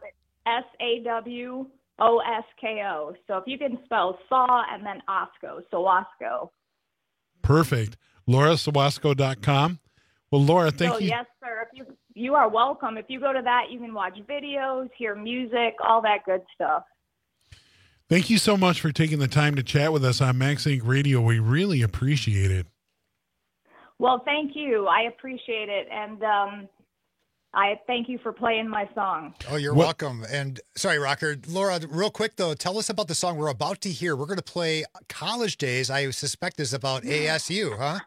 Speaker 20: Sawsko. So if you can spell saw and then Osco, Sawasco.
Speaker 14: Perfect. LauraSawasco.com. Well, Laura, thank you.
Speaker 20: Yes, sir. You are welcome. If you go to that, you can watch videos, hear music, all that good stuff.
Speaker 14: Thank you so much for taking the time to chat with us on Max Inc. Radio. We really appreciate it.
Speaker 20: Well, thank you. I appreciate it. And I thank you for playing my song.
Speaker 11: Oh, you're welcome. And sorry, Rocker. Laura, real quick, though, tell us about the song we're about to hear. We're going to play College Days. I suspect is about ASU, huh?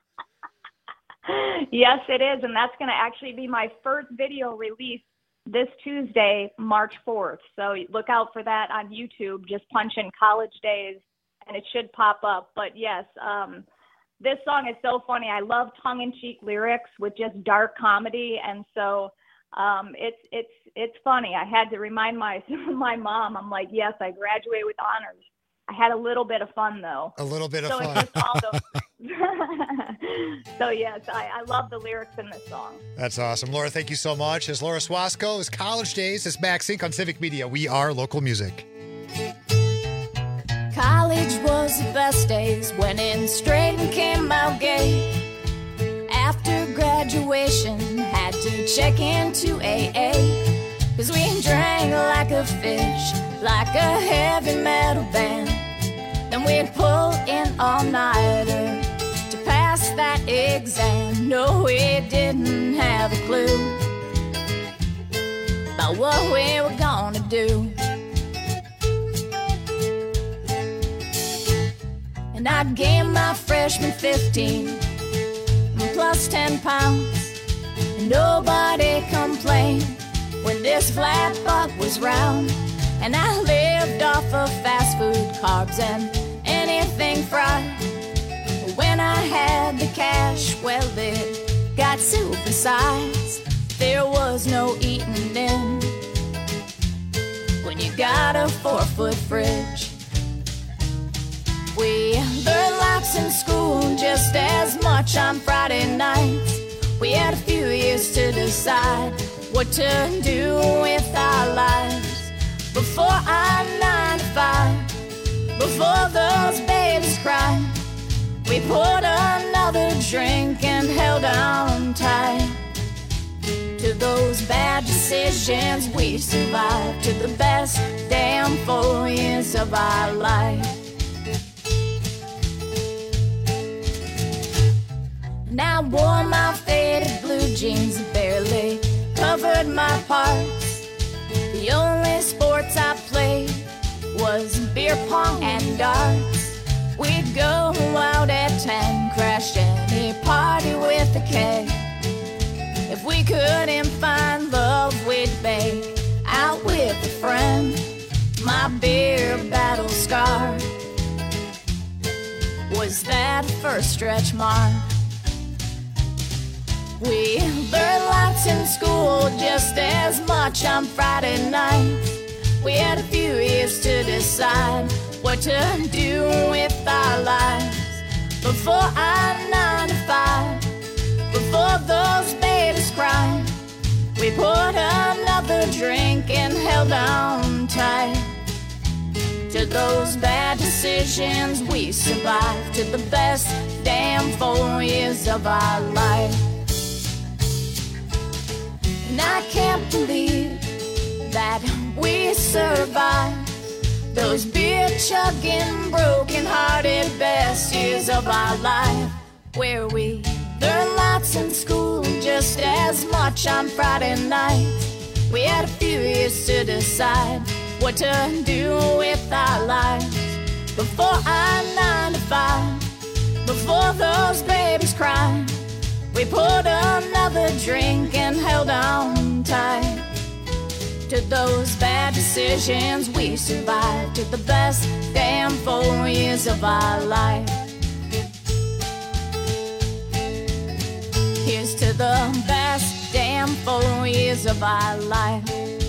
Speaker 20: Yes, it is. And that's going to actually be my first video release this Tuesday, March 4th. So look out for that on YouTube. Just punch in College Days and it should pop up. But yes, this song is so funny. I love tongue-in-cheek lyrics with just dark comedy. And so it's funny. I had to remind my mom, I'm like, yes, I graduated with honors. I had a little bit of fun, though.
Speaker 11: A little bit of fun.
Speaker 20: It's just all so, yes, I love the lyrics in this song.
Speaker 11: That's awesome. Laura, thank you so much. As Laura Swasco, is College Days. It's Max Inc. on Civic Media. We are local music.
Speaker 19: College was the best days when in straight and came out gay. After graduation, had to check into AA. 'Cause we drank like a fish, like a heavy metal band. Then we'd pull in all-nighter to pass that exam. No, we didn't have a clue about what we were gonna do. And I gained my freshman 15 plus 10 pounds. And nobody complained when this flat butt was round. And I lived off of fast food, carbs, and anything fried. But when I had the cash, well, it got supersized. There was no eating in when you got a 4-foot fridge. We learned lots in school just as much on Friday nights. We had a few years to decide what to do with our lives. Before our 9 to 5, before those babies cried, we poured another drink and held on tight to those bad decisions. We survived to the best damn 4 years of our life. And I wore my faded blue jeans that barely covered my parts. The only sports I played was beer pong and darts. We'd go out at 10, crash any party with a keg. If we couldn't find love, we'd bake out with a friend. My beer battle scar was that first stretch mark. We learned lots in school just as much on Friday nights. We had a few years to decide what to do with our lives. Before our 9 to 5, before those babies cried, we poured another drink and held on tight to those bad decisions. We survived to the best damn 4 years of our life. And I can't believe that we survived those beer-chugging, broken-hearted best years of our life, where we learned lots in school just as much on Friday nights. We had a few years to decide what to do with our lives. Before our 9 to 5, before those babies cried, we poured another drink and held on tight to those bad decisions. We survived to the best damn 4 years of our life. Here's to the best damn 4 years of our life.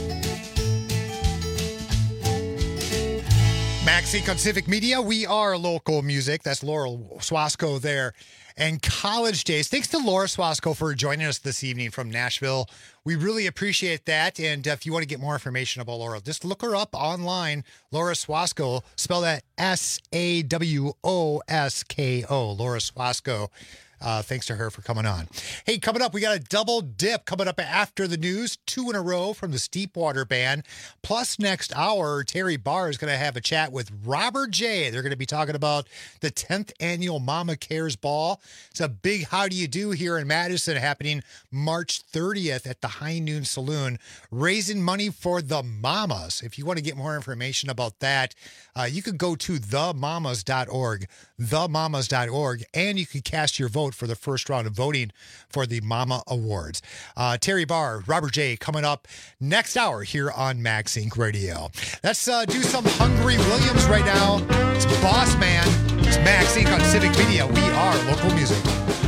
Speaker 11: Max Inc. on Civic Media. We are local music. That's Laura Swasco there. And College Days. Thanks to Laura Swasco for joining us this evening from Nashville. We really appreciate that. And if you want to get more information about Laura, just look her up online. Laura Swasco. Spell that Sawusko. Laura Swasco. Thanks to her for coming on. Hey, coming up, we got a double dip coming up after the news, 2 in a row from the Steepwater Band. Plus, next hour, Terry Barr is going to have a chat with Robert J. They're going to be talking about the 10th annual Mama Cares Ball. It's a big how do you do here in Madison happening March 30th at the High Noon Saloon, raising money for the mamas. If you want to get more information about that, you could go to themamas.org, and you can cast your vote for the first round of voting for the Mama Awards. Terry Barr, Robert J. coming up next hour here on Max Inc. Radio. Let's do some Hungry Williams right now. It's Boss Man. It's Max Inc. on Civic Media. We are local music.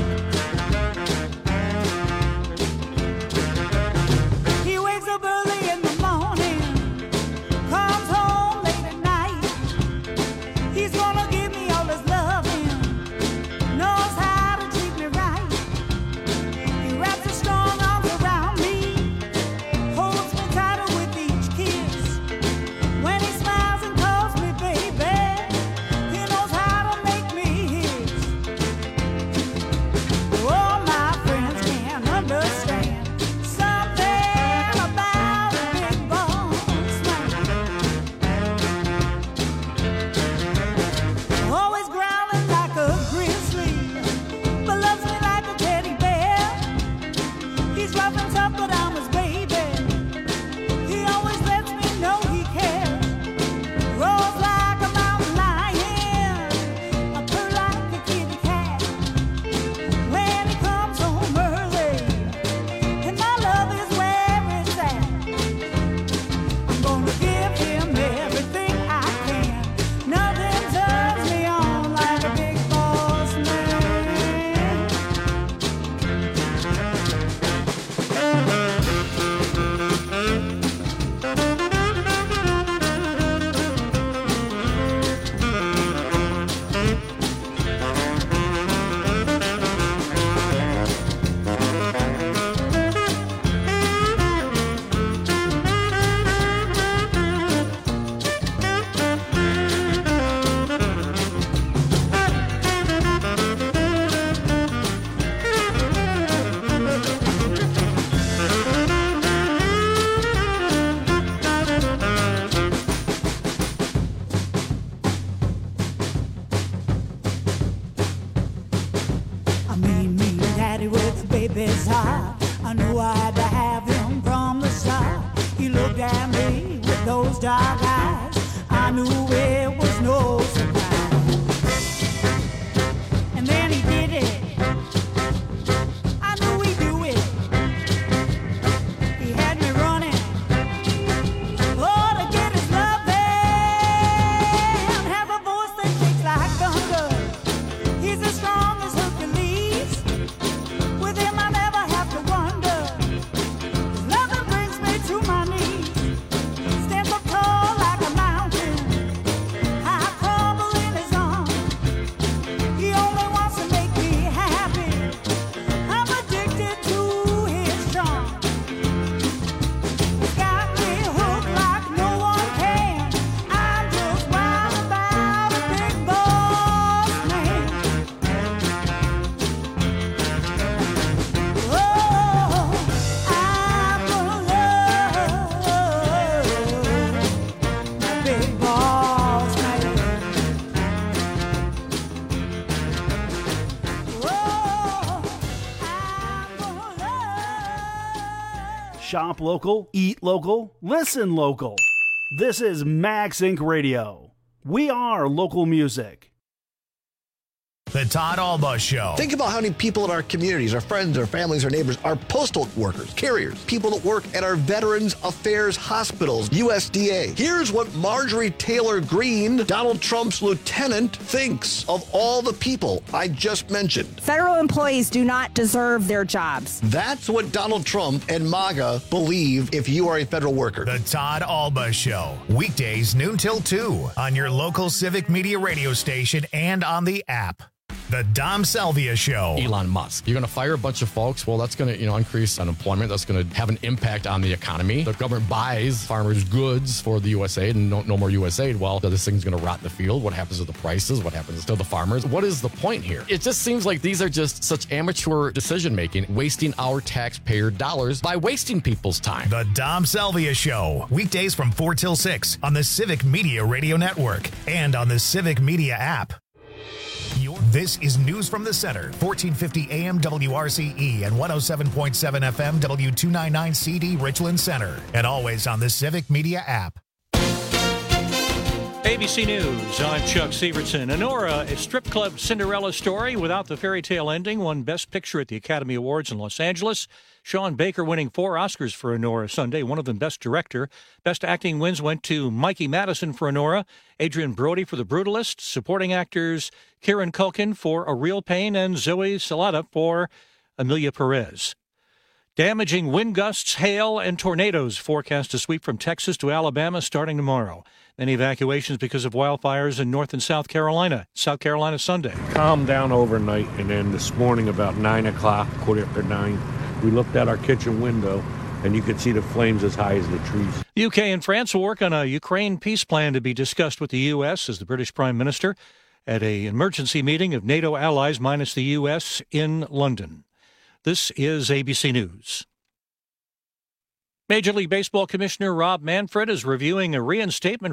Speaker 15: He wakes up early in the morning, comes home late at night. He's gonna give me all his loving, knows how to treat me right. He wraps his strong arms around me, holds me tighter with each kiss. When he smiles and calls me baby, he knows how to make me his. All my friends can't understand something about a big boss man. Always growling like a grizzly, but loves me like a teddy bear. He's rough and tough, but I'm his baby. He always lets me know he cares. Rolls like a mountain lion, I purr like a kitty cat. When he comes home early, and my love is where it's at, I'm gonna give him everything I can. Nothing turns me on like a big boss man. I mean daddy with baby's heart. I knew I had to have him from the start. He looked at me with those dark eyes. I knew it was no surprise. And then he did it. I knew he'd do it. He had me running. Oh, to get his love and have a voice that shakes like thunder. He's as strong as Hercules. With him I never have to wonder. His loving brings me to my knees. Stands up tall like a mountain. I crumble in his arms. He only wants to make me happy. I'm addicted to his charm. He's got me hooked like no one can. I'm just wild about a big boss man. Oh, I'm gonna love my big boss man.
Speaker 10: Shop local, eat local, listen local. This is Max Inc. Radio. We are local music.
Speaker 1: The Todd Alba Show.
Speaker 21: Think about how many people in our communities, our friends, our families, our neighbors, our postal workers, carriers, people that work at our Veterans Affairs hospitals, USDA. Here's what Marjorie Taylor Greene, Donald Trump's lieutenant, thinks of all the people I just mentioned.
Speaker 22: Federal employees do not deserve their jobs.
Speaker 21: That's what Donald Trump and MAGA believe if you are a federal worker.
Speaker 1: The Todd Alba Show. Weekdays noon till 2 on your local Civic Media radio station and on the app. The Dom Salvia Show.
Speaker 3: Elon Musk. You're going to fire a bunch of folks. Well, that's going to increase unemployment. That's going to have an impact on the economy. The government buys farmers' goods for the USAID and no more USAID. Well, this thing's going to rot in the field. What happens to the prices? What happens to the farmers? What is the point here? It just seems like these are just such amateur decision-making, wasting our taxpayer dollars by wasting people's time.
Speaker 1: The Dom Salvia Show. Weekdays from 4 till 6 on the Civic Media Radio Network and on the Civic Media app. This is News from the Center, 1450 AM WRCE and 107.7 FM W299 CD Richland Center, and always on the Civic Media app.
Speaker 2: ABC News, I'm Chuck Severson. Honora, a strip club Cinderella story without the fairy tale ending, won Best Picture at the Academy Awards in Los Angeles. Sean Baker winning 4 Oscars for Honora Sunday, one of them Best Director. Best Acting wins went to Mikey Madison for Honora, Adrian Brody for The Brutalist, supporting actors Kieran Culkin for A Real Pain, and Zoe Salata for Amelia Perez. Damaging wind gusts, hail, and tornadoes forecast to sweep from Texas to Alabama starting tomorrow. Many evacuations because of wildfires in North and South Carolina. South Carolina Sunday.
Speaker 5: Calmed down overnight, and then this morning about 9 o'clock, 9:15, we looked out our kitchen window, and you could see the flames as high as the trees.
Speaker 2: The UK and France will work on a Ukraine peace plan to be discussed with the U.S. as the British Prime Minister at an emergency meeting of NATO allies minus the U.S. in London. This is ABC News. Major League Baseball Commissioner Rob Manfred is reviewing a reinstatement